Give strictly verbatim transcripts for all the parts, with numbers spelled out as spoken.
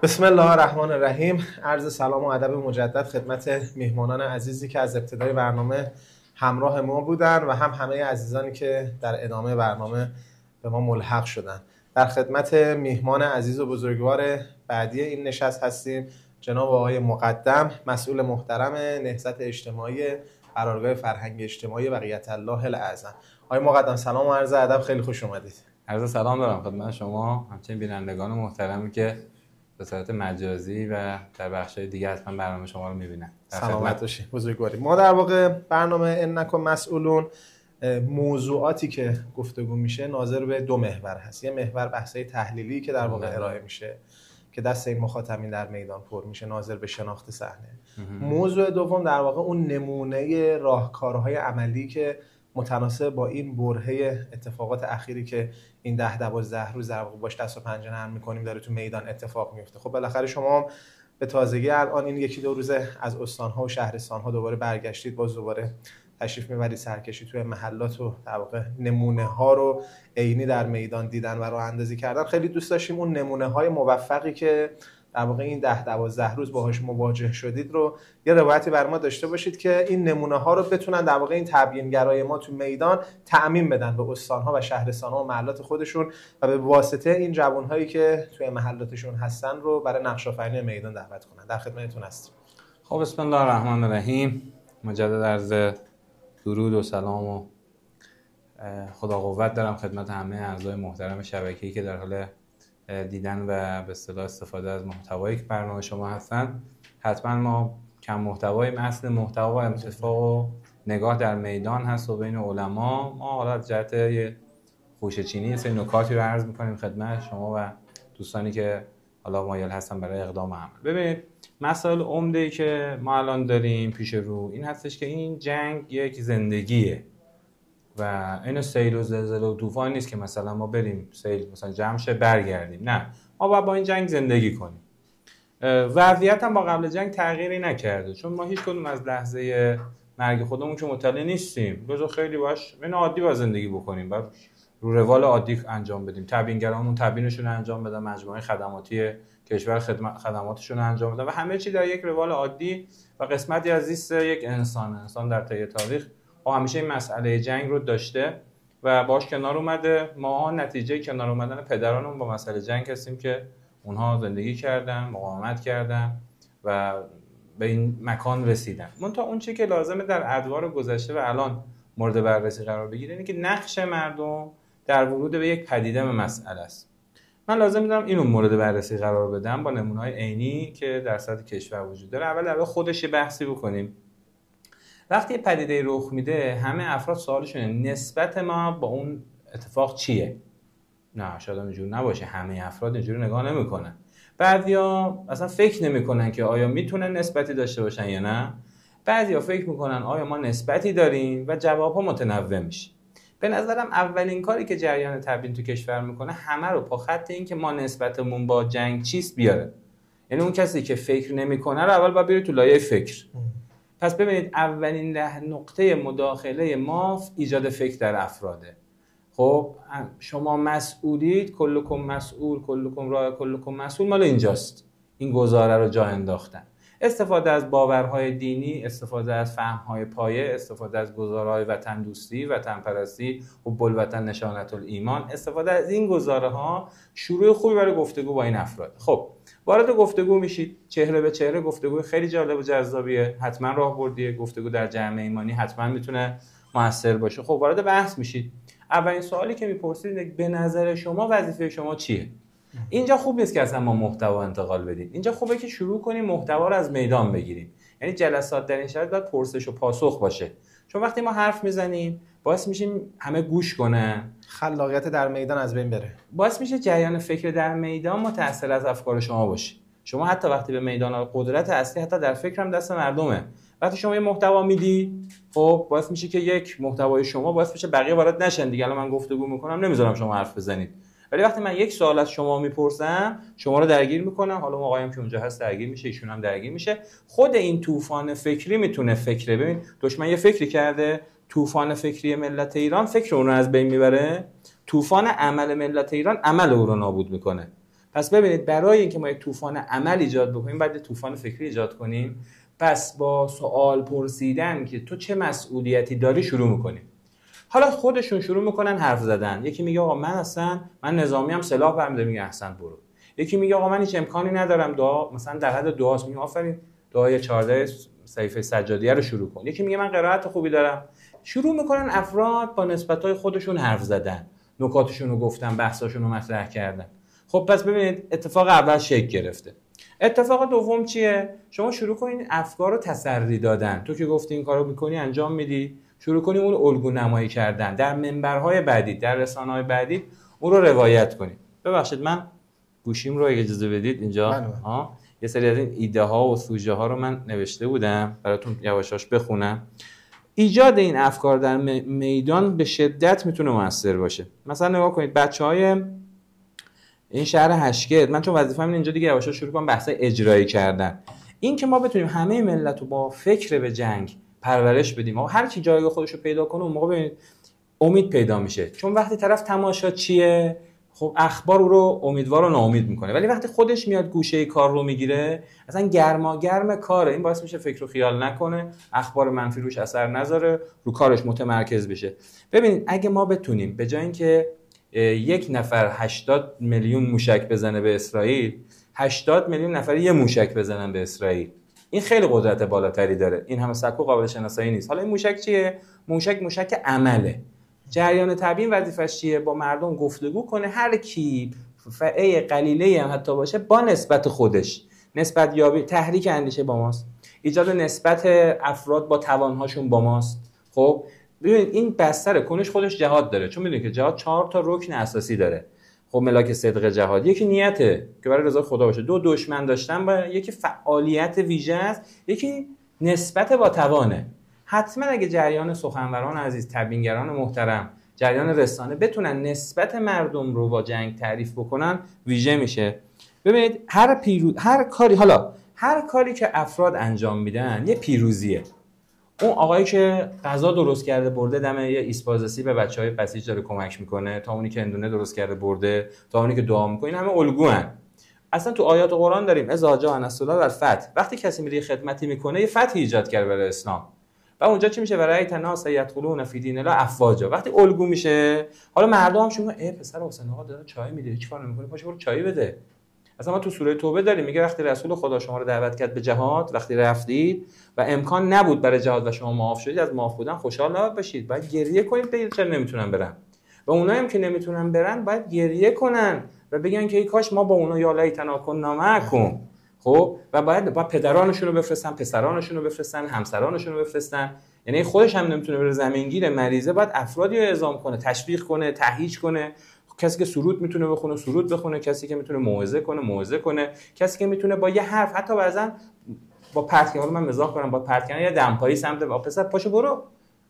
بسم الله الرحمن الرحیم. عرض سلام و ادب مجدد خدمت میهمانان عزیزی که از ابتدای برنامه همراه ما بودن و هم همه عزیزانی که در ادامه برنامه به ما ملحق شدن. در خدمت میهمان عزیز و بزرگوار بعدی این نشست هستیم، جناب آقای مقدم، مسئول محترم نهضت اجتماعی قرارگاه فرهنگ اجتماعی بقیت الله الاعظم. آقای مقدم سلام و عرض ادب، خیلی خوش اومدید. عرض سلام دارم خدمت شما، همچنین بینندگان محترمی که به صورت مجازی و در بخش‌های دیگه حتما برنامه شما رو می‌بینن. سلامت باشید بزرگواری. ما در واقع برنامه انکم مسئولون موضوعاتی که گفتگو میشه ناظر به دو محور هست. یه محور بحث‌های تحلیلی که در واقع ارائه میشه که دست این مخاطبین در میدان پر میشه، ناظر به شناخت صحنه. موضوع دوم در واقع اون نمونه راهکارهای عملی که متناسب با این برهه اتفاقات اخیری که این ده دوازده روز در واقع باش دست و پنجه نرم می‌کنیم داره تو میدان اتفاق میفته. خب بالاخره شما به تازگی الان این یکی دو روزه از استان‌ها و شهرستان‌ها دوباره برگشتید، باز دوباره تشریف می‌برید سرکشی توی محلات و در واقع نمونه‌ها رو عینی در میدان دیدن و راه‌اندازی کردن. خیلی دوست داشتیم اون نمونه‌های موفقی که در واقع این ده دوازده روز باهاش مواجه شدید رو یه روایتی بر ما داشته باشید که این نمونه‌ها رو بتونن در واقع این تبیین‌گرای ما تو میدان تعمیم بدن به استان‌ها و شهرستان‌ها و محلات خودشون و به واسطه این جوان‌هایی که توی محلاتشون هستن رو برای نقش‌آفرینی میدان دعوت کنن. در خدمتتون هستیم. خب بسم الله الرحمن الرحیم. مجدد عرض درود و سلام و خدا قوت دارم خدمت همه اعضای محترم شبکه‌ای که در حال دیدن و به اصطلاح استفاده از محتوایی که برنامه شما هستن. حتما ما کم محتوای اصل محتوا و اتفاق و نگاه در میدان هست و بین علما ما حالا از جهت یه خوشه‌چینی سه نکاتی رو عرض می‌کنیم خدمت شما و دوستانی که حالا مایل هستن برای اقدام عمل. ببینید مسائل عمده‌ای که ما الان داریم پیش رو این هستش که این جنگ یک زندگیه و این سیل و زلزله و طوفان نیست که مثلا ما بریم سیل مثلا جمع شه برگردیم. نه، ما باید با این جنگ زندگی کنیم. وضعیت هم با قبل جنگ تغییری نکرده، چون ما هیچ کدوم از لحظه مرگ خودمون که مطلع نیستیم. بذار خیلی باش این عادی با زندگی بکنیم، بعد رو روال عادی انجام بدیم. تبیینگرامون تبیینشون رو انجام بدن، مجموعه خدماتی کشور خدمت خدماتشون رو انجام بدن و همه چی در یک روال عادی و قسمتی از زیست یک انسان. انسان در طی تاریخ ما همیشه این مسئله جنگ رو داشته و باش کنار اومده. ما نتیجه کنار اومدن پدرانمون با مسئله جنگ هستیم که اونها زندگی کردن، مقاومت کردن و به این مکان رسیدن. منتها اون چیزی که لازمه در ادوار گذشته و الان مورد بررسی قرار بگیره اینه که نقش مردم در ورود به یک پدیده به مسئله است. من لازم می‌دونم اینو مورد بررسی قرار بدم با نمونه‌های عینی که در سطح کشور وجود داره. اول در خودش بحثی بکنیم. وقتی پدیده رخ میده همه افراد سوالشونه نسبت ما با اون اتفاق چیه؟ نه شاید اینجوری نباشه، همه افراد اینجوری نگاه نمیکنن. بعضیا اصلا فکر نمیکنن که آیا میتونن نسبتی داشته باشن یا نه. بعضیا فکر میکنن آیا ما نسبتی داریم و جوابها متنوع میشه. به نظرم اولین کاری که جریان تبیین تو کشور میکنه همه رو پا خط این که ما نسبتمون با جنگ چیست بیاره. یعنی اون کسی که فکر نمیکنه رو اول باید بره تو لایه فکر. پس ببینید اولین نقطه مداخله ما ایجاد فکر در افراده. خب شما مسئولید، کلکم مسئول، کلکم راع، کلکم مسئول، مال اینجاست. این گزاره رو جا انداختن. استفاده از باورهای دینی، استفاده از فهمهای پایه، استفاده از گزارهای وطن دوستی، وطن پرستی، حب الوطن نشانت الایمان، استفاده از این گزاره ها شروع خوبی برای گفتگو با این افراد. خب وارد گفتگو میشید، چهره به چهره گفتگو خیلی جالب و جذابیه، حتما راهبردیه. گفتگو در جمع ایمانی حتما میتونه موثر باشه. خب وارد بحث میشید. اولین سوالی که میپرسید به نظر شما وظیفه شما چیه؟ اینجا خوب نیست که اصلا ما محتوا انتقال بدیم. اینجا خوبه که شروع کنیم محتوا رو از میدان بگیریم. یعنی جلسات در این شرایط باید پرسش و پاسخ باشه. چون وقتی ما حرف میزنیم باعث میشیم همه گوش کنن، خلاقیت در میدان از بین بره. باعث میشه جریان فکر در میدان متأثر از افکار شما باشه. شما حتی وقتی به میدان قدرت اصلی حتی در فکر هم دست مردمه. وقتی شما یه محتوا میدی خب باعث میشه که یک محتوای شما باعث بشه بقیه وارد نشن دیگه. الان من گفتگو میکنم نمیذارم شما حرف بزنید، ولی وقتی من یک سوال از شما میپرسم شما رو درگیر میکنم، حالا اون آقایم که اونجا هست درگیر میشه، ایشون هم درگیر میشه. خود این طوفان فکری میتونه فکره. ببین دشمن یه فکری کرده، طوفان فکری ملت ایران فکر اون رو از بین میبره، طوفان عمل ملت ایران عمل او رو نابود میکنه. پس ببینید برای اینکه ما یک طوفان عمل ایجاد بکنیم باید طوفان فکری ایجاد کنیم. پس با سوال پرسیدن که تو چه مسئولیتی داری شروع میکنیم. حالا خودشون شروع میکنن حرف زدن. یکی میگه آقا من اصلا من نظامی هم سلاح برمی‌دارم، میگه احسن برو. یکی میگه آقا من هیچ امکانی ندارم، دعا مثلا در حد دعاست، میگه آفرین دعای چهارده صحیفه سجادیه رو شروع کن. یکی میگه من قرائت خوبی دارم. شروع میکنن افراد با نسبت‌های خودشون حرف زدن، نکاتشون رو گفتن، بحثاشون رو مطرح کردن. خب پس ببینید اتفاق اول شکل گرفته. اتفاق دوم چیه؟ شما شروع کنین افکار رو تسری دادن. تو که گفتی این کارو میکنی انجام میدی، شروع کنی اون الگو نمایی کردن در منبرهای بعدی، در رسانه‌های بعدی اون رو روایت کنی. ببخشید من گوشیم رو اگه اجازه بدید اینجا ها یه سری از این ایده ها و سوژه ها رو من نوشته بودم براتون یواشاش بخونم. ایجاد این افکار در میدان به شدت میتونه موثر باشه. مثلا نگاه کنید بچهای این شهر هشگرد، من چون وظیفه‌م اینجا دیگه یواشاش شروع کنم بحث اجرایی کردن. این که ما بتونیم همه ملت رو با فکر به جنگ پرورش بدیم و هر کی جایگاه خودش رو پیدا کنه اون موقع ببینید امید پیدا میشه. چون وقتی طرف تماشا چیه خب اخبار رو امیدوار و ناامید میکنه، ولی وقتی خودش میاد گوشه کار رو میگیره اصلا گرما گرم کاره، این باعث میشه فکر و خیال نکنه، اخبار منفی روش اثر نذاره، رو کارش متمرکز بشه. ببینید اگه ما بتونیم به جای اینکه یک نفر هشتاد میلیون موشک بزنه به اسرائیل، هشتاد میلیون نفر یه موشک بزنن به اسرائیل، این خیلی قدرت بالاتری داره. این همه سکو قابل شناسایی نیست. حالا این موشک چیه؟ موشک موشک عمله. جریان طبیعی وظیفش چیه؟ با مردم گفتگو کنه، هر کی فئه قلیله هم حتی باشه با نسبت خودش، نسبت یابی، تحریک اندیشه با ماست، ایجاد نسبت افراد با توانهاشون با ماست. خب ببینید این بستر کنش خودش جهاد داره، چون میدونید که جهاد چهار تا رکن اساسی داره. خب ملاک صدق جهاد یکی نیته که برای رضا خدا باشه، دو دشمن داشتن با یکی فعالیت ویژه است، یکی نسبت با توانه. حتما اگه جریان سخنوران عزیز، تبیینگران محترم، جریان رسانه بتونن نسبت مردم رو با جنگ تعریف بکنن ویژه میشه. ببینید هر پیرو... هر کاری حالا هر کاری که افراد انجام میدن یه پیروزیه. اون آقایی که غذا درست کرده برده دم یه ایسپازسی به بچهای بسیج داره کمک میکنه، تا اونی که اندونه درست کرده برده، تا اونی که دعا میکنه، همه الگوان. اصلا تو آیات قرآن داریم اذا جاء نصر الله والفتح، وقتی کسی میره خدمتی میکنه یه فتح ایجاد کرده برای اسلام. و اونجا چی میشه؟ ورایت الناس یدخلون فی دین الله افواجا. وقتی الگو میشه حالا مردم هم شما ای پسر حسین آقا داره چای میده، چیکار نمیکنه؟ پاشو برو چای بده. اصلا ما تو سوره توبه داریم میگه وقتی رسول خدا شما رو دعوت کرد به جهاد، وقتی رفتید و امکان نبود برای جهاد و شما معاف شدید، از معاف بودن خوشحال نباشید، باید گریه کنید بگید چرا نمیتونن برن. و اونایی هم که نمیتونن برن باید گریه کنن و بگن که ای کاش ما با اونا یا لیتنا کنا معکم. خب و باید با پدرانشون رو بفرستن، پسرانشون رو بفرستن، همسرانشون رو بفرستن. یعنی خودش هم نمیتونه بره زمینگیر مریضه، باید افرادی رو اعزام کنه، تشویق کنه، تهییج کنه. کسی که سرود میتونه بخونه سرود بخونه، کسی که میتونه موعظه کنه موعظه کنه، کسی که میتونه با یه حرف حتی بعضن با پرت کردن، من مزاح کنم، با پرت کردن یه دمپایی سمت با پسر پاشو برو.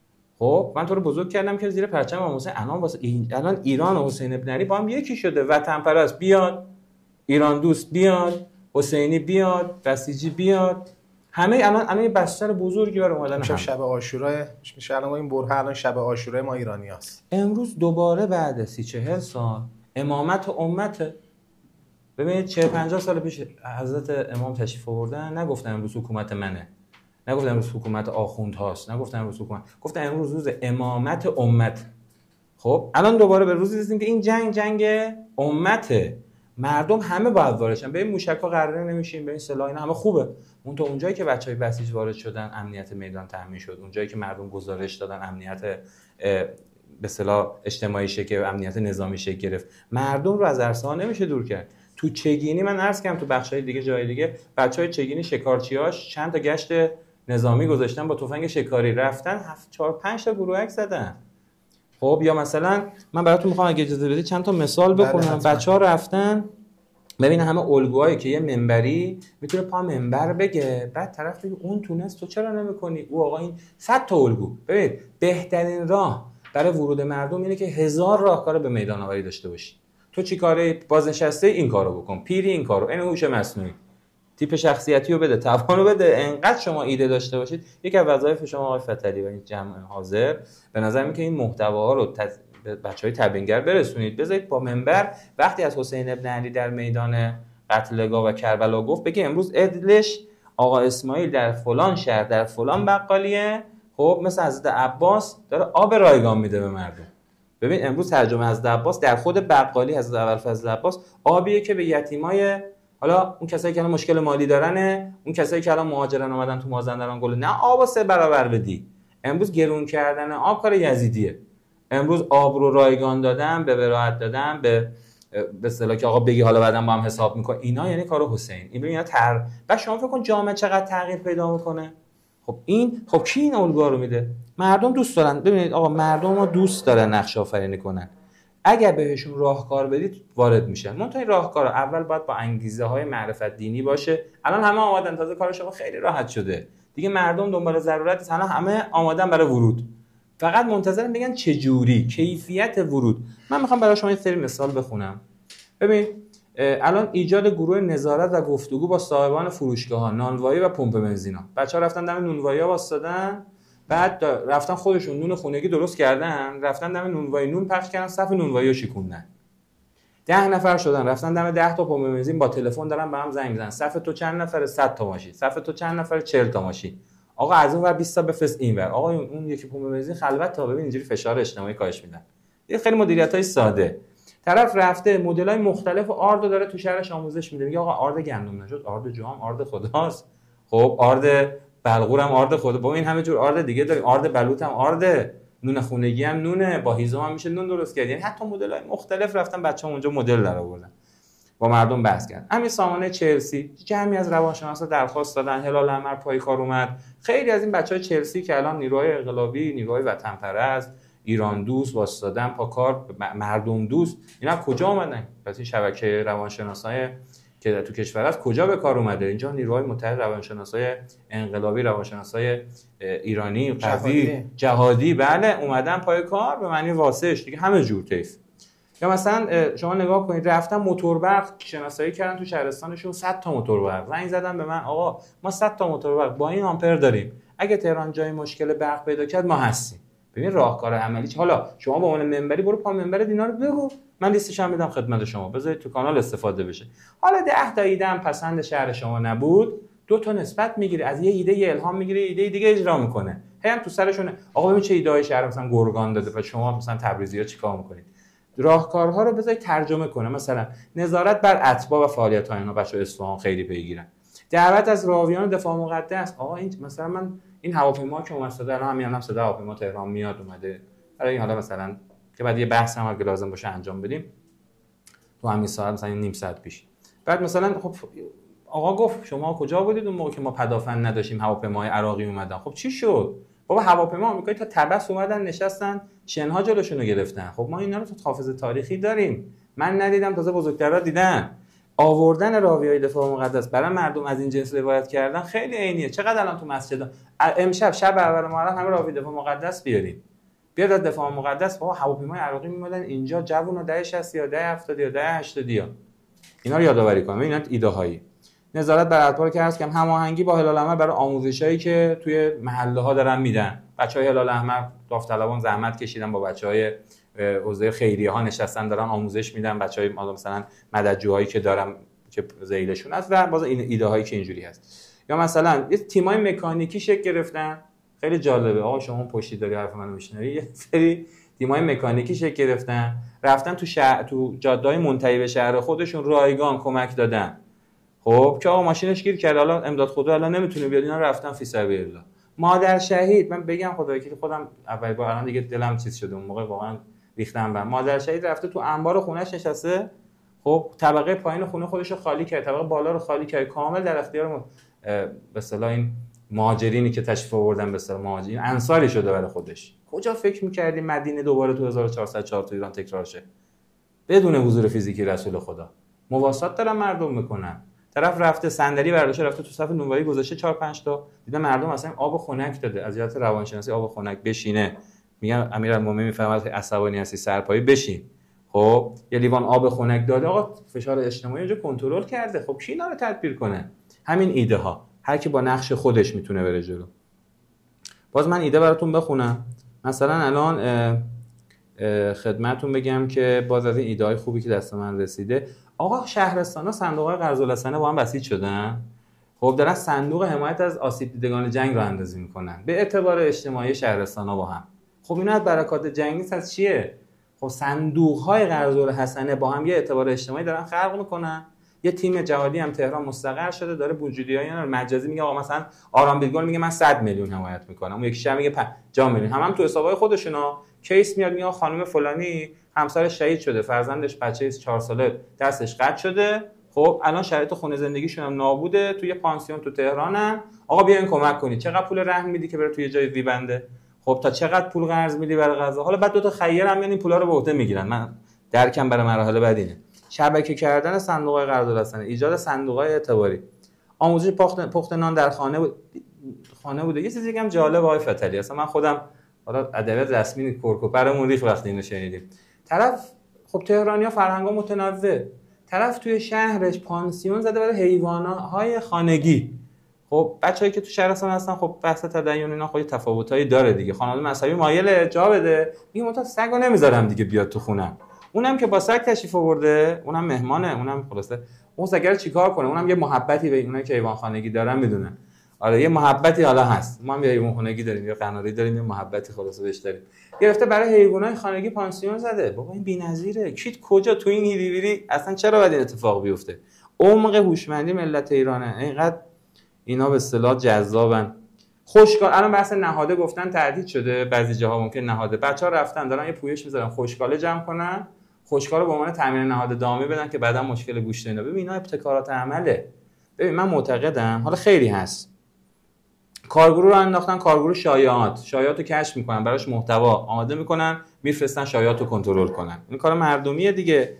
خب من تو رو بزرگ کردم که زیر پرچم امام حسین، الان واسه الان ایران و حسین ابن علی با هم یکی شده، وطن پرست بیاد، ایران دوست بیاد، حسینی بیاد، بسیجی بیاد، همه الان الان یه بستر بزرگی برای اومدن. میشه شب عاشورا میشه الان این برهه الان شب عاشورای ما ایرانیاست. امروز دوباره بعد سی چهل سال امامت امت. ببینید چهل پنجاه سال پیش حضرت امام تشریف آوردن، نگفتن امروز حکومت منه، نگفتن امروز حکومت آخوند هاست، نگفتن امروز حکومت، گفتن امروز روز امامت امت. خب الان دوباره به روزی رسیدیم که این جنگ جنگ امته، مردم همه باید وارد شن. به این موشک‌ها قراره نمیشیم، به این سلاح اینا همه خوبه، اون تو اونجایی که بچهای بسیج وارد شدن امنیت میدان تامین شد، اونجایی که مردم گزارش دادن امنیت به اصطلاح اجتماعی شکل و امنیت نظامی شکل گرفت. مردم رو از عرصه‌ها نمیشه دور کرد. تو چگینی من عرض کردم تو بخشای دیگه جای دیگه بچهای چگینی شکارچیاش چند تا گشت نظامی گذاشتن با تفنگ شکاری، رفتن هفت چهار پنج تا گروهک زدن. خب یا مثلا من براتون میخوام اگه اجازه بدید چند تا مثال بخونم. بچه‌ها رفتن ببین همه الگوهایی که یه منبری میتونه پا منبر بگه، بعد طرف بگه اون تونست تو چرا نمی‌کنی، او آقا این صد تا الگو. ببین بهترین راه برای ورود مردم اینه که هزار راهکار به میدان آوری داشته باشی. تو چی کاره؟ بازنشسته این کارو بکن، پیری این کارو، این هوش مصنوعی، تیپ شخصیتی رو بده، توانو بده، انقدر شما ایده داشته باشید. یکی از وظایف شما آقای فتحعلی و این جمع حاضر به نظر میاد که این محتواها رو تز... به بچهای تبینگر برسونید، بذارید با منبر وقتی از حسین ابن علی در میدان قتلگاه و کربلا گفت بگه امروز عدلش آقا اسماعیل در فلان شهر در فلان بقالیه، خب مثل حضرت عباس داره آب رایگان میده به مردم. ببین امروز ترجمه حضرت عباس در خود بقالی حضرت ابوالفضل عباس آبیه که به یتیمای، حالا اون کسایی که الان مشکل مالی دارن، اون کسایی که الان مهاجرن اومدن تو مازندران گل، نه آب سه برابر بدی. امروز گرون کردن آب کار یزیدیه. امروز آب رو رایگان دادن، به براحت دادن، به به اصطلاح که آقا بگی حالا بعداً با هم حساب میکنه، اینا یعنی کار حسین. این اینا تر بعد شما فکر کن جامعه چقدر تغییر پیدا میکنه. خب این خب کی این الگوها رو میده؟ مردم دوست دارن. ببینید آقا مردم رو دوست دارن نقش آفرینی کنن. اگر بهشون راهکار بدید وارد میشن. منتها این راهکار اول باید با انگیزه های معرفت دینی باشه. الان همه آمادن، تازه کار شما خیلی راحت شده دیگه. مردم دنبال ضرورت نیست، الان همه آمادن برای ورود، فقط منتظرن بگن چه جوری، کیفیت ورود. من میخوام برای شما یه سری مثال بخونم. ببین الان ایجاد گروه نظارت و گفتگو با صاحبان فروشگاه‌ها، نانوایی و پمپ بنزینا. بچه‌ها رفتن دم نونوایی‌ها واسطادن، بعد رفتن خودشون نون خونگی درست کردن، رفتن دم نونوایی نون پخش کردن، صف نونوایی رو شکوندن. ده نفر شدن، رفتن دم ده تا پمپ بنزین با تلفن دارن به هم زنگ میزنن. صف تو چند نفره؟ صد تا ماشین. صف تو چند نفره؟ چهل تا ماشین. آقا از اون ور بیست تا بفرست اینور. آقا اون یکی پمپ بنزین خلوت تا ببین اینجوری فشار اجتماعی کاهش میدن. یه خیلی مدیریتای ساده. طرف رفته مدل‌های مختلف آرد داره تو شهرش آموزش میده. میگه آقا آرد گندم نژاد، آرد جام، آرد خداست. خب آرد بلغور هم آرد خدا. با این همه جور آرد دیگه داریم. آرد بلوط هم آرد، نون خونگی هم نونه، با هیزم هم میشه نون درست کرد. یعنی حتی مدل‌های مختلف رفتن بچه‌ها اونجا مدل درآوردن. با مردم بحث کردن. همین سامانه چلسی جمعی از روانشناسا درخواست دادن، هلال احمر پای کار اومد. خیلی از این بچه‌های چلسی که الان نیروهای انقلابی، نیروهای وطن پرست، ایران دوست واسطادن پا کار، مردم دوست، اینا کجا اومدن؟ پس این شبکه روانشناسای که تو کشور است کجا به کار اومده؟ اینجا نیروهای متحد روانشناسای انقلابی، روانشناسای ایرانی قوی جهادی بله اومدن پای کار به معنی واسش دیگه، همه جور طیف. یا مثلا شما نگاه کنید رفتن موتور برق شناسایی کردن تو شهرستانشون، صد تا موتور برق زنگ زدن به من، آقا ما صد تا موتور برق با این آمپر داریم، اگه تهران جای مشکل برق پیدا کرد ما هستیم. ببین راهکار عملی. حالا شما با اون منبری برو پا منبر دینا رو بگو، من لیستش هم میدم خدمت شما، بذارید تو کانال استفاده بشه. حالا ده تا ایده هم پسند شهر شما نبود، دو تا نسبت میگیره، از یه ایده یه الهام میگیره، ایده دیگه اجرا میکنه. هم تو سرشونه آقا ببین چه ایده های شهر مثلا گرگان داده و شما مثلا تبریزی‌ها چیکار میکنید. راهکارها رو بذارید ترجمه کنه. مثلا نظارت بر اتباع و فعالیت‌های اینا، بچه‌ها اصفهان خیلی پیگیرن. دعوت از راویان دفاع مقدس، آقا این مثلا من این هواپیما که اومد الان همین هم صدا هواپیما تهران میاد اومده، برای این حالا مثلا که بعد یه بحث هم اگه لازم باشه انجام بدیم تو همین ساعت مثلا نیم ساعت پیش. بعد مثلا خب آقا گفت شما کجا بودید اون موقع که ما پدافند نداشتیم هواپیمای عراقی اومدن؟ خب چی شد؟ بابا هواپیما آمریکایی تا تبس اومدن نشستن شنها جلوشون رو گرفتن. خب ما اینا رو تو حافظه تاریخی داریم، من ندیدم تازه بزرگترا دیدن. آوردن راویای دفاع مقدس برای مردم از این جنس روایت کردن خیلی عینیه. چقدر الان تو مسجد امشب شب اول محرم همه راوی دفاع مقدس بیارید، بیاد از دفاع مقدس. بابا هواپیمای عراقی میمدن اینجا جوونا ده شصت یا ده هفتاد یا ده هشتاد یا اینا رو یادآوری کنم. اینا ایده هایی. نظارت بر اتباع که هست که هماهنگی با هلال احمر برای آموزشایی که توی محله ها دارن میدن. بچهای هلال احمر داوطلبان زحمت کشیدن با بچهای حوزه خیریه ها نشستن دارن آموزش میدن، بچهای مثلا مددجوهایی که دارن که ذیلشون هست و باز این ایده هایی که اینجوری هست. یا مثلا یه تیمای مکانیکی شکل گرفتن، خیلی جالبه. آقا شما پشتی داری حرف منو میشنوی، یه سری تیمای مکانیکی شکل گرفتن، رفتن تو شهر تو جاده‌های منتهی به شهر خودشون رایگان کمک دادن. خب که آقا ماشینش گیر کرد، حالا امداد خدا الان نمیتونه بیاد، اینا رفتن فی سبیل الله. مادر شهید، من بگم خدایی که خودم اول بار الان دیگه دلم چیز شده، اون موقع واقعا ریختم بهم. مادر شهید رفته تو انبار خونه‌اش نشسته، خب طبقه پایین خونه خودش رو خالی کرد، طبقه بالا رو خالی کرد، کامل در اختیار به اصطلاح این مهاجرینی که تشریف آوردن، به اصطلاح مهاجرین انصاری شده برای خودش. کجا فکر می‌کردی مدینه دوباره تو هزار و چهارصد و چهار تو ایران تکرار شه بدون حضور فیزیکی رسول خدا؟ مواسات دارن مردم میکنن. طرف رفته صندلی برداشته رفته تو صف نونوایی گذاشته چهار پنج تا، دیدن مردم اصلا آب خنک داده، از جهت روانشناسی آب خنک بشینه. میگن امیرالمومنین میفهمد عصبانی هستی سرپایی بشین. خب یه لیوان آب خنک داده، آقا فشار اجتماعی اونجا کنترل کرده. خب کی اینا رو تدبیر کنه؟ همین ایده ها، هر کی با نقش خودش میتونه بره جلو. باز من ایده براتون بخونم. مثلا الان اه خدمتتون بگم که باز از این ایده‌های خوبی که دست من رسیده، آقا شهرستانا صندوق‌های قرض‌الحسنه با هم بسیج شدن. خب دارن صندوق حمایت از آسیب دیدگان جنگ رو اندازی میکنن به اعتبار اجتماعی شهرستانا با هم. خب اینا از برکات جنگ نیست، از چیه؟ خب صندوق‌های قرض‌الحسنه با هم یه اعتبار اجتماعی دارن خلق میکنن. یه تیم جهادی هم تهران مستقر شده داره وجودیای اینا مجازی میگه آقا مثلا آرام بیلگل میگه من صد میلیون حمایت میکنم، اون یکی میگه پنجاه میلیون، هم هم تو حسابای خودشونا کیس میاد میگه خانم فلانی همسرش شهید شده، فرزندش بچه چهار ساله دستش قطع شده، خب الان شرایط خونه زندگیشون هم نابوده، توی پانسیون تو تهرانن، آقا بیاین کمک کنید. چقدر پول رهن میدی که بره توی جای ویبنده؟ خب تا چقدر پول قرض میدی برای غذا؟ حالا بعد دو تا خیر هم میان این پولا رو به عهده میگیرن. من درکم برای مراحل بعد اینه. شبکه کردن صندوق‌های قرض‌الحسنه، ایجاد صندوق‌های اعتباری، آموزش پخت پخت نان در خانه بود. خانه بوده. یه چیزی دیگه هم جالب آقای فتلی، اصلا من خودم حالا ادبیات رسمی کرکوپرمون ریخت وقتی اینو شنیدیم. طرف خب تهرانی‌ها فرهنگا متنوع، طرف توی شهرش پانسیون زده برای حیوانات خانگی. خب بچه‌ای که تو شهرستان هستن خب بحث تدین اینا خود تفاوتایی داره دیگه. خانواده مذهبی مایل جا بده، میگه من تا سگو نمیذارم دیگه بیاد تو خونم. اونم که با سگ تشریف آورده، اونم مهمانه، اونم خلاصه اون سگ رو چیکار کنه؟ اونم یه محبتی به اونایی که حیوان خانگی دارن میدونن. آره یه محبتی حالا هست. ما هم یه حیوان خانگی داریم، یه قناری داریم، یه محبتی خلاصه بهش داریم. گرفته برای حیوانات خانگی پانسیون زده. بابا این بی‌نظیره. کیت کجا تو این هیریویری اصلا چرا باید این اتفاق بیفته؟ عمق هوشمندی ملت ایرانه. اینقدر اینا به اصطلاح جذابن. خوشگال الان بحث نهاده گفتن تهدید شده، بعضی جاها ممکن نهاده بچه‌ها رفتن دارن یه پویش میذارن خوشگاله جمع کنن، خوشگال رو به عنوان تامین نهاد دائمی بدن که بعدا مشکل گوشت اینا. ببین اینا ابتکارات عمله. ببین من معتقدم حالا خیلی هست، کارگروه رو انداختن، کارگروه شایعات، شایعات رو کشف میکنن، براش محتوا آماده میکنن، میفرستن شایعات رو کنترل کنن. این کار مردمیه دیگه.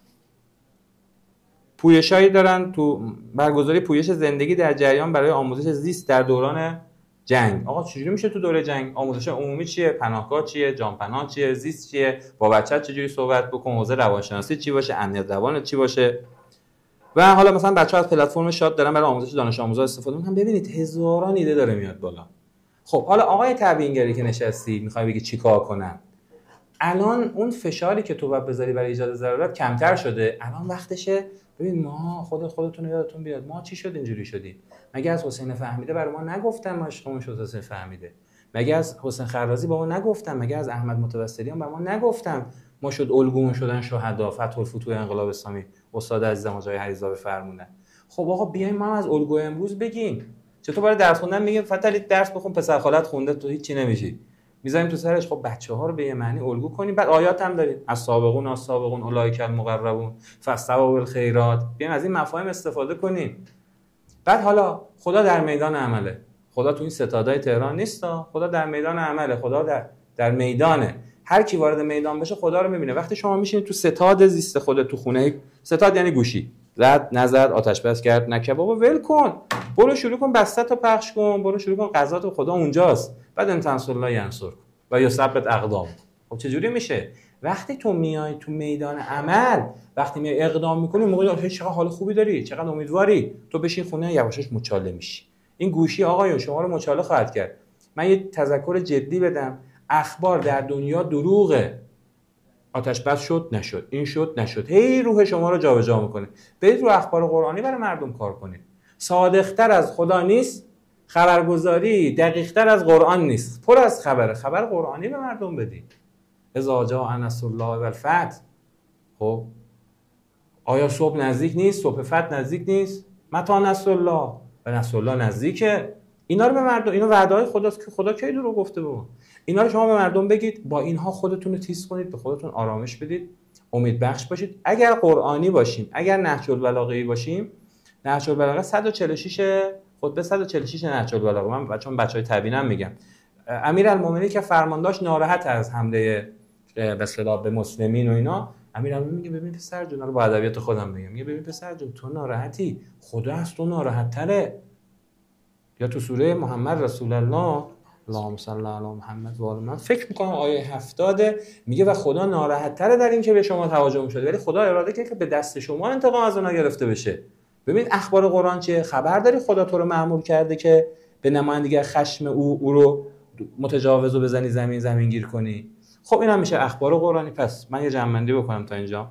پویشایی دارن تو برگزاری پویش زندگی در جریان برای آموزش زیست در دوران جنگ. آقا چجوری میشه تو دوره جنگ؟ آموزش عمومی چیه؟ پناهگاه چیه؟ جانپناه چیه؟ زیست چیه؟ با بچت چجوری صحبت بکن؟ حوزه روانشناسی چی باشه؟ امنیت روان چی باشه؟ و حالا مثلا بچه‌ها از پلتفرم شاد دارن برای آموزش دانش آموزا استفاده می‌کنن. ببینید هزاران ایده داره میاد بالا. خب حالا آقای تبیینگری که نشستی می‌خوای بگی چیکار کنم؟ الان اون فشاری که تو باید بذاری برای ایجاد ضرورت کمتر شده. الان وقتشه. ببین ما خود خودتون یادتون بیاد ما چی شد اینجوری شدیم؟ مگه از حسین فهمیده برای ما نگفتن ما عشقمون شد حسین فهمیده؟ مگه از حسین خرازی با ما نگفتن؟ مگه از احمد متوسلیان برای ما نگفتن ما شد الگومون شدن شهدا فتح الفتوح انقلاب اسلامی استاد عزیزم آقای حریزا بفرمونه؟ خب آقا بیایم ما از الگوی امروز بگیم. چطور برای درس خوندن میگیم فتلی درس بخون پسر خالت خونده تو هیچ چی نمیشی، میذاریم تو سرش. خب بچه‌ها رو به یه معنی الگو کنیم. بعد آیات هم داریم از سابقون از سابقون اولئک المقربون فاستبقوا الخیرات. بیایم از این مفاهیم استفاده کنیم. بعد حالا خدا در میدان عمله. خدا تو این ستادای تهران نیستا، خدا در میدان عمله، خدا در در میدانه. هر کی وارد میدان بشه خدا رو میبینه. وقتی شما میشینید تو ستاد زیست خودت تو خونه، ستاد یعنی گوشی، زد نزد آتش بس کرد نکه، بابا ول کن، برو شروع کن بسطه‌تو پخش کن، برو شروع کن غذا تو خدا اونجاست. بعد ان تنصر الله ینصر و یثبت اقدام. خب چه جوری میشه؟ وقتی تو میای تو میدان عمل، وقتی میای اقدام میکنی، موقعی چقدر حال خوبی داری، چقدر امیدواری، تو بشین خونه یواشاش مچاله میشی. این گوشی آقایون شما رو مچاله خواهد کرد. من یه تذکر جدی بدم، اخبار در دنیا دروغه. آتش بس شد نشد، این شد نشد، هی روح شما رو جابجا میکنه. برید رو اخبار قرآنی برای مردم کار کنید. صادق‌تر از خدا نیست، خبرگزاری دقیق‌تر از قرآن نیست. پر از خبره، خبر قرآنی به مردم بدید. اذا جاء نصر الله والفتح. خب آیا صبح نزدیک نیست؟ صبح فتح نزدیک نیست؟ متی نصر الله؟ و نصر الله نزدیکه. اینا رو به مردم، اینا وعده‌های خداست که خدا کی دروغ گفته بود. اینا رو شما به مردم بگید، با اینها خودتون رو تیز کنید، به خودتون آرامش بدید، امید بخش باشید. اگر قرآنی باشیم، اگر نهج البلاغه باشیم، نهج البلاغه صد و چهل و شش خطبه صد و چهل و شش نهج البلاغه. من بچه‌ام بچهای تبیینم میگم. امیرالمومنین که فرمانداش ناراحت از حمله به اصطلاح به مسلمین و اینا، امیرالمومنین میگه ببین پسر جون، رو با ادبیات خودم میگم، میگه ببین پسر جون تو ناراحتی، خدا از تو ناراحت تره. یا تو سوره محمد رسول الله اللهم صل علی محمد و آل محمد، فکر میکنم آیه هفتاد، میگه و خدا ناراحت تره در این که به شما توجه شده، ولی خدا اراده کرده که به دست شما انتقام از اونها گرفته بشه. ببین اخبار قرآن چیه؟ خبر داری خدا تو رو مأمور کرده که به نمایندگی خشم او او رو متجاوز و بزنی زمین زمین گیر کنی. خب این هم میشه اخبار قرآنی. پس من یه جمع‌بندی بکنم تا اینجا،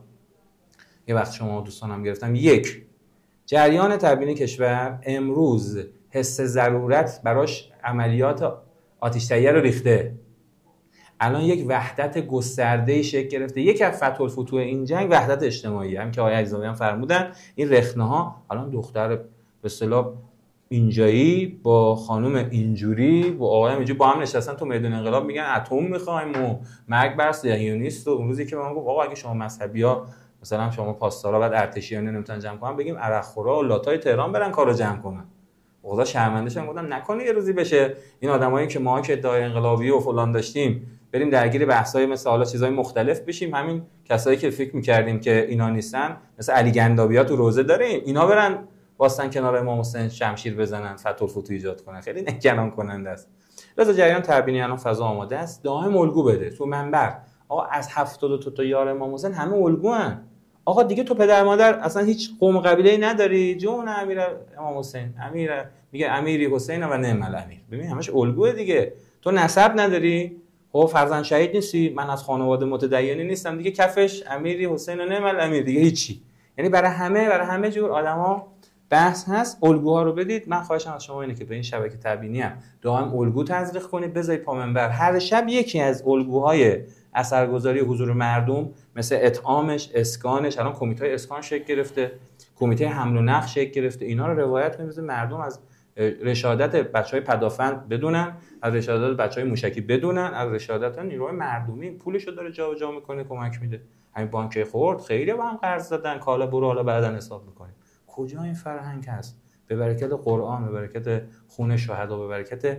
یه وقت شما دوستانم گرفتم. یک، جریان تبیین کشور امروز حس ضرورت براش عملیات آتش تهیه رو ریخته. الان یک وحدت گسترده‌ای شکل گرفته. یکی از فتح الفتوح این جنگ وحدت اجتماعی، هم که آقای علیزاده هم فرمودن این رخنه‌ها الان دختر به اصطلاح اینجایی با خانم اینجوری با آقای اینجوری با هم نشستن تو میدان انقلاب میگن اتم می‌خوایم و مرگ بر صهیونیست. و اون روزی که من گفت آقا اگه شما مذهبی‌ها مثلا شما پاسدارا بعد ارتشیان نمیتونن جمع کنن، بگیم عرقخورا و لاتای تهران برن کارو جمع کنن. خدا شرمنده شدم، گفتم نکنه یه روزی بشه این آدمایی که ما که ادعای انقلابی و فلان داشتیم بریم درگیر بحث‌های مثل حالا چیزای مختلف بشیم. همین کسایی که فکر می‌کردیم که اینا نیستن مثل علی گندابی‌ها تو روزه داریم، اینا برن واسطن کنار امام حسین شمشیر بزنن، فتح الفتوح ایجاد کنن. خیلی نگران کننده است. لذا جریان تبیینی الان فضا آماده است، دائم الگو بده تو منبر. آقا از هفتاد و دو تا یار امام حسین همه الگوان. آقا دیگه تو پدر مادر اصلا هیچ قوم قبیله‌ای نداری؟ جون امیر امام حسین، امیر میگه امیری حسین و نعم الامیر. ببین همش الگوه دیگه. تو نسب نداری؟ خب فرزند شهید نیستی؟ من از خانواده متدینی نیستم دیگه، کفش امیری حسین و نعم الامیر دیگه هیچی. یعنی برای همه برای همه جور آدما بحث هست. الگوها رو بدید. من خواهشم از شما اینه که به این شبکه تبیینی هم دائم الگو تزریق کنید، بذارید پا منبر. هر شب یکی از الگوهای اثرگذاری حضور مردم مثل اطعامش، اسکانش، الان کمیته اسکان شکل گرفته، کمیته حمل و نقل شکل گرفته، اینا رو روایت کنید مردم از رشادت بچهای پدافند بدونن، از رشادت بچهای موشکی بدونن، از رشادت نیروهای مردمی پولشو داره جابجا میکنه کمک میده. همین بانک خرد خیلی با هم قرض دادن، کالا برو حالا بعداً حساب میکنیم. کجا این فرهنگ هست؟ به برکت قرآن، به برکت خون شهدا، به برکت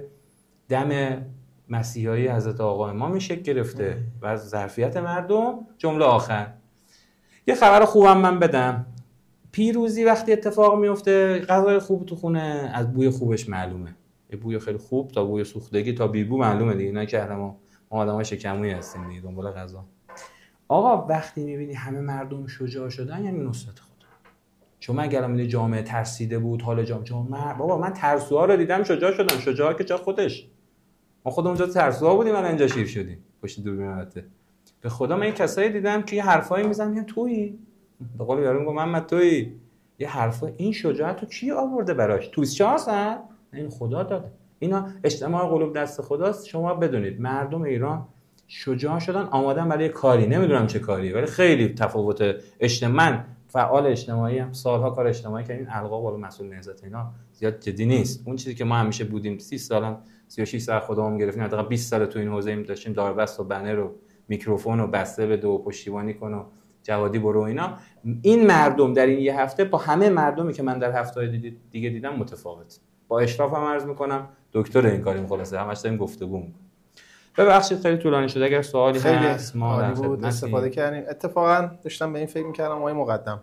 دم مسیحایی حضرت آقا امام میشه گرفته و از ظرفیت مردم. جمله آخر یه خبر خوبم من بدم. پیروزی وقتی اتفاق میفته غذای خوب تو خونه از بوی خوبش معلومه. یه بوی خیلی خوب تا بوی سوختگی تا بیبو معلومه دیگه. اینا که ما ما آدمای شکمویی هستیم دیگه دنبال غذا. آقا وقتی میبینی همه مردم شجاع شدن یعنی نصرت خدا. چون من اگه میگم جامعه ترسیده بود، حال جامعه جامعه بابا من ترسوها رو دیدم شجاع شدن. شجاع که جا خودش، ما خودمون اونجا ترسوها بودیم الان اینجا شیر شدیم پشت دوربین. البته به خدا من این کسایی دیدم که یه حرفایی میزنن میگن تویی، به قول یارو میگم محمد تویی، یه حرفا این شجاعت رو کی آورده براش؟ توس شانسن؟ این خدا داده. اینا اجتماع قلوب دست خداست. شما بدونید مردم ایران شجاع شدن، آمادن برای کاری، نمیدونم چه کاری، ولی خیلی تفاوت اجتماعی. فعال اجتماعی هم سالها کار اجتماعی کردیم، القاب بالا مسئول نهضت اینا زیاد جدی نیست. اون چیزی که ما همیشه بودیم سی سالم سی و شش سال خودمون گرفتیم، حداقل بیست سال تو این حوزه ایم داشتیم داربست و بنر و میکروفون و بسته به دو پشتیبانی کن و جوادی برو اینا. این مردم در این یه هفته با همه مردمی که من در هفته‌های دیگه دیدم متفاوت. با اشرافم عرض میکنم دکتر این کاریم خلاصه همش داریم گفتگو میکنیم. ببخشید خیلی طولانی شد، اگر سوالی هست ما در خدمت استفاده کردیم. اتفاقا داشتم به این فکر میکردم آقای مقدم،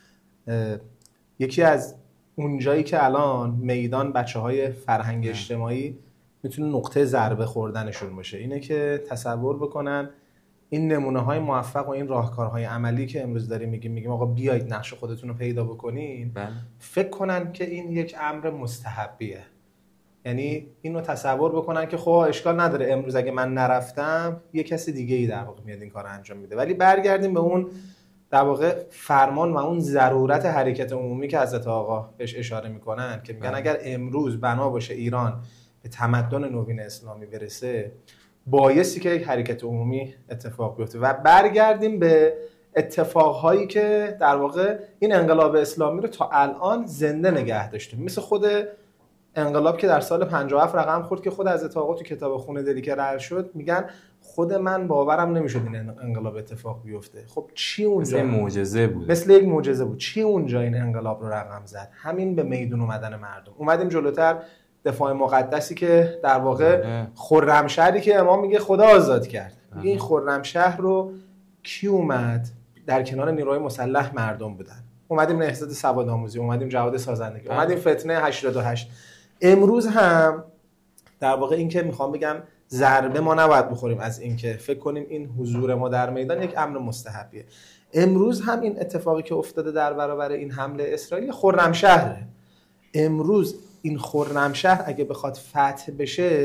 یکی از اون جایی که الان میدان بچه‌های فرهنگ اجتماعی میتونه نقطه ضربه خوردنشون باشه اینه که تصور بکنن این نمونه‌های موفق و این راهکارهای عملی که امروز داریم میگیم میگیم آقا بیایید نقش خودتون رو پیدا بکنین، بله. فکر کنن که این یک امر مستحبیه. یعنی اینو تصور بکنن که خب اشکال نداره امروز اگه من نرفتم یه کسی دیگه ای در واقع میاد این کارو انجام میده. ولی برگردیم به اون در واقع فرمان و اون ضرورت حرکت عمومی که حضرت آقا بهش اشاره میکنن که میگن اگر امروز بنا باشه ایران به تمدن نوین اسلامی برسه بایستی که یک حرکت عمومی اتفاق بیفته. و برگردیم به اتفاقهایی که در واقع این انقلاب اسلامی رو تا الان زنده نگه داشته، مثل خود انقلاب که در سال پنجاه و هفت رقم خورد که خود حضرت آقا تو کتاب خون دلی که رد شد میگن خود من باورم نمیشد این انقلاب اتفاق بیفته. خب چی اونجا؟ مثل معجزه بود. مثل یک معجزه بود. چی اونجا این انقلاب رو رقم زد؟ همین به میدون اومدن مردم. اومدیم جلوتر دفاع مقدسی که در واقع خرمشهری که امام میگه خدا آزاد کرد. میگه این خرمشهر رو کی اومد؟ در کنار نیروهای مسلح مردم بودن. اومدیم نهضت سوادآموزی، اومدیم جهاد سازندگی، اومدیم فتنه هشتاد و هشت. امروز هم در واقع این که میخوام بگم ضربه ما نباید بخوریم از این که فکر کنیم این حضور ما در میدان یک امر مستحبیه. امروز هم این اتفاقی که افتاده در برابر این حمله اسرائیل خرمشهره. امروز این خرمشهر اگه بخواد فتح بشه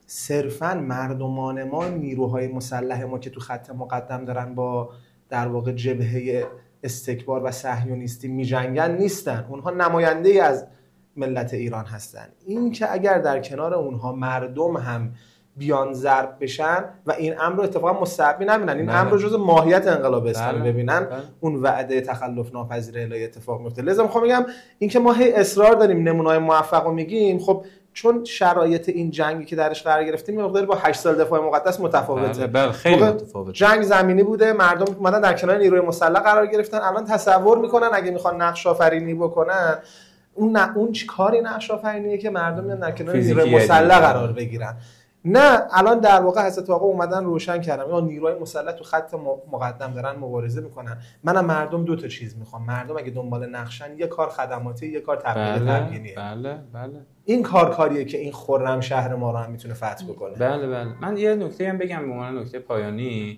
صرفاً مردمان ما، نیروهای مسلح ما که تو خط مقدم دارن با در واقع جبهه استکبار و صهیونیستی میجنگن نیستن، اونها نماینده ای از ملت ایران هستن. این که اگر در کنار اونها مردم هم بیان ضرب بشن و این امر رو اتفاقا مستحبی نبینن، این امر رو جزء ماهیت انقلاب اسلامی ببینن، اون وعده تخلف ناپذیر الهی اتفاق میفته. لذا میخوام بگم این که ما هی اصرار داریم نمونه‌های موفق رو میگیم، خب چون شرایط این جنگی که درش قرار گرفتیم مقداری با هشت سال دفاع مقدس متفاوته. بله خیلی متفاوته. جنگ زمینی بوده، مردم اومدن در کنار نیروی مسلح قرار گرفتن. الان تصور میکنن اگه میخوان نقش آفرینی بکنن، اون نه اون چه کاری نقش آفرینیه که مردم میان در کنار نیروی مسلح قرار بگیرن. نه، الان در واقع حضرت آقا اومدن روشن کردن یا نیروهای مسلح تو خط مقدم دارن مبارزه میکنن. منم مردم دو تا چیز میخوام. مردم اگه دنبال نقشن، یه کار خدماتی، یه کار تبلیغ تبیینیه. بله بله. این کار کاریه که این خرم شهر ما رو هم میتونه فتح بکنه. بله بله. من یه نکته هم بگم به عنوان نکته پایانی.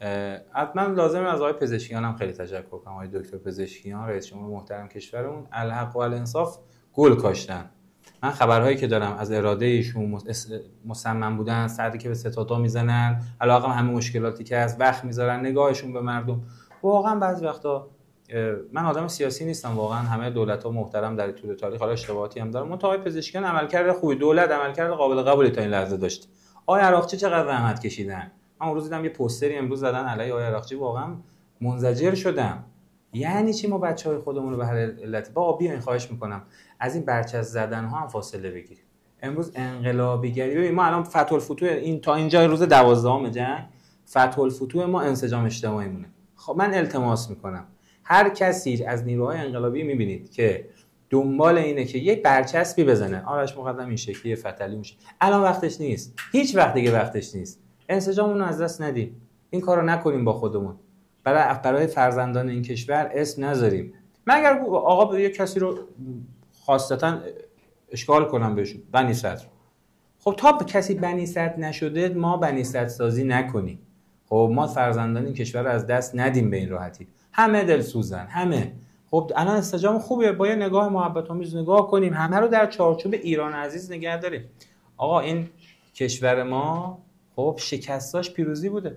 حتما لازمه از آقای پزشکیان هم خیلی تشکر کنم. آقای دکتر پزشکیان رئیس جمهور محترم کشورمون الحق و الانصاف گل کاشتن. من خبرهایی که دارم از اراده ایشون مصمم بودن، سردی که به ستادا میزنن، علاوه همه مشکلاتی که از وقت میذارن، نگاهشون به مردم، واقعا بعضی وقتا من آدم سیاسی نیستم، واقعا همه دولت‌ها محترم در طول تاریخ، حالا اشتباهاتی هم دارن، منتها پزشکیان عملکرد خوبی، دولت عملکرد قابل قبولی تا این لحظه داشت. آقای عراقچی چقدر زحمت کشیدن. من اون روز دیدم یه پوستری امروز زدن علیه آقای عراقچی، واقعا منزجر شدم. یعنی چی ما بچهای خودمون رو به هر علتی بابا بیاین خواهش میکنم از این برچسب زدن ها هم فاصله بگیریم. امروز انقلابیگری، ببین ما الان فتح الفتوح این تا اینجا روز دوازدهم جنگ فتح الفتوح ما انسجام اجتماعی مونه. خب من التماس میکنم هر کسی از نیروهای انقلابی میبینید که دنبال اینه که یک برچسبی بزنه، آرش مقدم این شکلیه، فتحعلی میشه، الان وقتش نیست، هیچ وقت دیگه وقتش نیست. انسجاممون رو از دست ندیم، این کارو نکنیم با خودمون، برای برای فرزندان این کشور اسم نذاریم. من اگر آقا به یک کسی رو خاصتا اشکال کنم بهشون بنی صدر، خب تا کسی بنی صدر نشده ما بنی صدر سازی نکنیم. خب ما فرزندان این کشور رو از دست ندیم به این راحتی. همه دلسوزن، همه. خب الان استجام خوبه، با یه نگاه محبت آمیز نگاه کنیم، همه رو در چارچوب ایران عزیز نگه داریم. آقا این کشور ما خب شکستاش پیروزی بوده،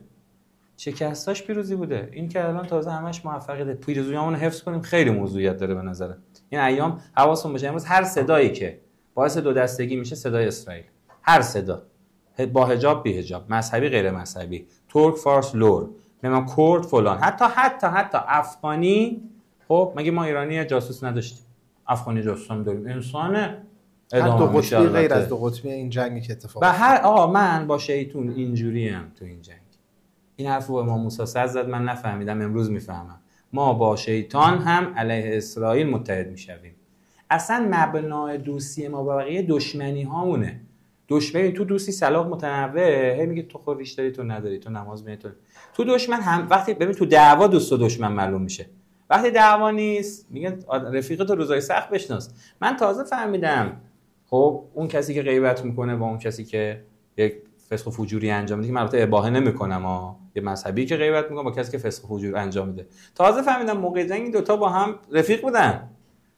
شکستاش پیروزی بوده. این که الان تازه همش موفقیت، پیروزیامون رو حفظ کنیم خیلی موضوعیت داره به نظره. این ایام حواسون باشه، امروز هر صدایی که باعث دو دستگی میشه صدای اسرائیل، هر صدا، با حجاب بی حجاب، مذهبی غیر مذهبی، ترک فارس لور، نمیدونم کرد فلان، حتی حتی حتی افغانی. خب مگه ما ایرانی جاسوس نداشتیم؟ افغانی جاسوس هم داریم. انسانه ادامه دو قطبی غیر از دو قطبی این جنگی که اتفاق و هر آقا من با شیطون اینجوری ام تو این جنگ. این حرفو به امام موسی صد زد، من نفهمیدم، امروز میفهمم. ما با شیطان هم علیه اسرائیل متحد میشویم. اصلا مبنای دوستی ما با بقیه دشمنی هامونه. دشمنی تو دوستی سلاح متنوع، هی میگه تو خود ریش داری تو نداری، تو نماز میخونی تو تو دشمن هم وقتی ببین تو دعوا دوست و دشمن معلوم میشه. وقتی دعوا نیست میگن رفیقت روزای سخت بشناس. من تازه فهمیدم خب اون کسی که غیبت میکنه با اون کسی که یک فسق و فجوری انجام میده، که من البته اباحه نمیکنم ها، یه مذهبی که غیبت میکنه با کسی که فسق و فجور انجام میده، تازه فهمیدم موقع جنگ این دو تا با هم رفیق بودن.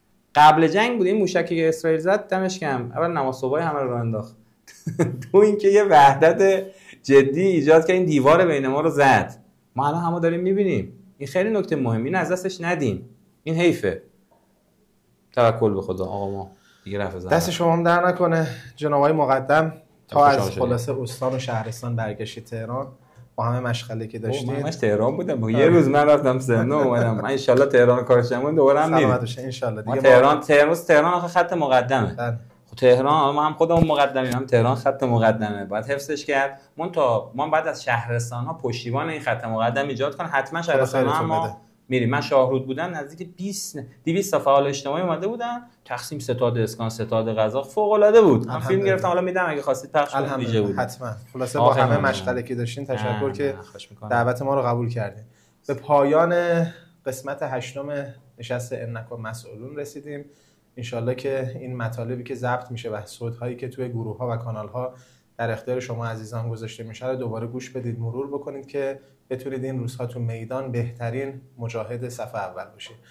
قبل جنگ بود این موشکی که اسرائیل زد دمش گرم، اول نماز صبح همه رو انداخت. تو اینکه یه وحدت جدی ایجاد کرد، این دیوار بین ما رو زد. ما الان همو داریم میبینیم. این خیلی نکته مهمی، این از دستش ندیم. این حیفه. توکل به خدا آقا، ما دیگه رفع زدن. دست شما هم در نکنه جناب آقای مقدم، تا از خلاصه استان و شهرستان برگشتید تهران با همه مشغله که داشتید. من همش تهران بودم. یه روز من رفتم سمنه اومدم. من ان شاء الله تهران کارشمون دوباره هم میریم. سلامت باشه ان شاء الله. دیگه تهران تهران تهران آخه خط مقدمه. بله. خب تهران ما هم خودمون مقدمیم، هم تهران خط مقدمه، باید حفظش کرد. مون تا ما بعد از شهرستان ها پشتیبان این خط مقدم ایجاد کنن. حتما شهرستان ها ما میریم. من شاهرود بودم، نزدیک بیست دویست تا فعال اجتماعی اومده بودن، تقسیم ستاد اسکان، ستاد غذا، فوق العاده بود. من فیلم گرفتم، حالا میدم اگه خواستید پخش کنید، ویژه بود. حتما. خلاصه با همه مشغله که داشتین تشکر که دعوت ما رو قبول کردین. به پایان قسمت هشتم نشست انکو مسئولون رسیدیم. انشالله که این مطالبی که ضبط میشه و صوت‌هایی که توی گروه‌ها و کانال‌ها در اختیار شما عزیزان گذاشته میشه رو دوباره گوش بدید، مرور بکنید که بتونید این روزها تو میدان بهترین مجاهد صف اول باشید.